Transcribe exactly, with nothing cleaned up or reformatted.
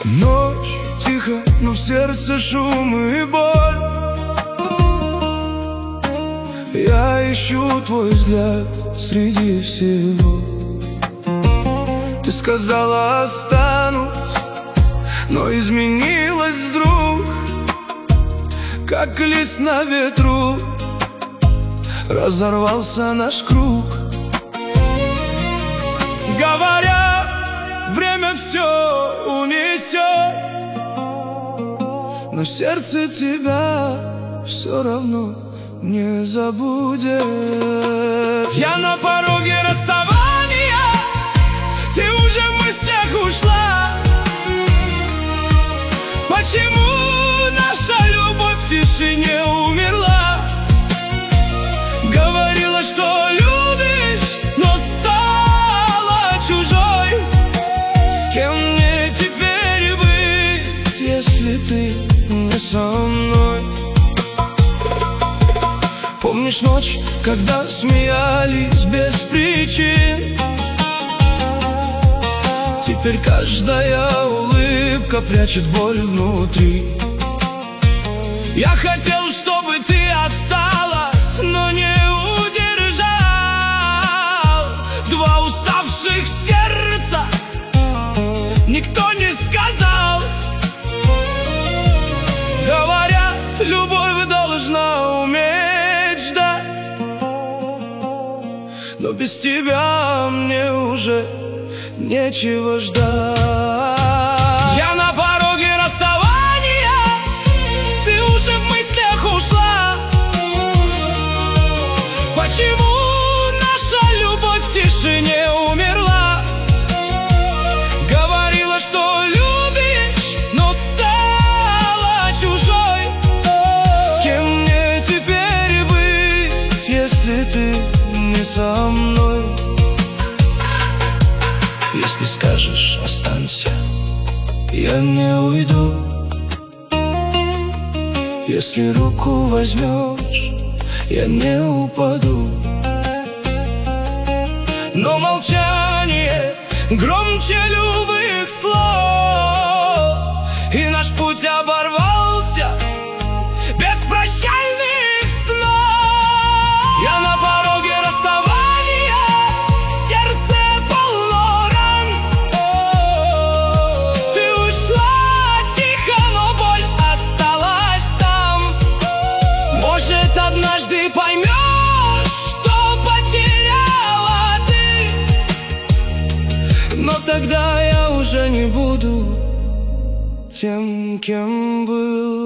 Ночь тихо, но в сердце шум и боль. Я ищу твой взгляд среди всего. Ты сказала, останусь, но изменилась вдруг, как лист на ветру. Разорвался наш круг. Говорят, время все унесет, но сердце тебя все равно не забудет. Я на пороге расставания, ты уже в мыслях ушла. Почему наша любовь в тишине умерла? Говорила, что любишь, но стала чужой. С кем мне теперь быть, если ты не со мной? Помнишь ночь, когда смеялись без причин? Теперь каждая улыбка прячет боль внутри. Я хотел, чтобы ты осталась, но не удержал. Два уставших сердца никто не сказал. Говорят, любовь должна уметь ждать, но без тебя мне уже нечего ждать. Я на пороге расставания, ты уже в мыслях ушла. Почему наша любовь в тишине умерла? Говорила, что любишь, но стала чужой. С кем мне теперь быть, если ты не со мной? Если скажешь, останься, я не уйду. Если руку возьмешь, я не упаду. Но молчание громче любых слов, и наш путь оборвался без прощальных снов. Я на пороге расставания, сердце полно ран. Ты ушла тихо, но боль осталась там. Может, однажды поймешь, что потеряла ты, но тогда я уже не буду тем, кем был.